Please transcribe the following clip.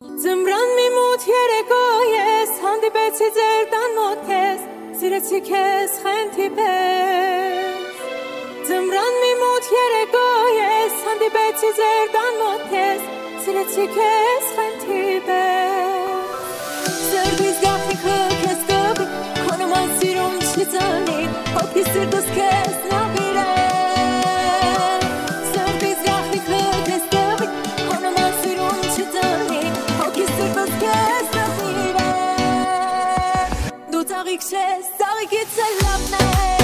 Ձմռան մի մութ երեկո ես հանդիպեցի ձեր տան մոտ քեզ, սիրեցի քեզ խենթի պես։ Ձմռան մի մութ երեկո ես հանդիպեցի ձեր տան մոտ քեզ, սիրեցի քեզ խենթի պես։ Սրտիս գաղտնիքը քեզ տվի, քո նման սիրուն չծնի, հոգի սիրտս քեզ նվիրել։ Սրտիս գաղտնիքը քեզ տվի, քո նման սիրուն չծնի, հոգի սիրտս քեզ նվիրել։ Դու ծաղիկ չես, ծաղիկից էլ լավն է։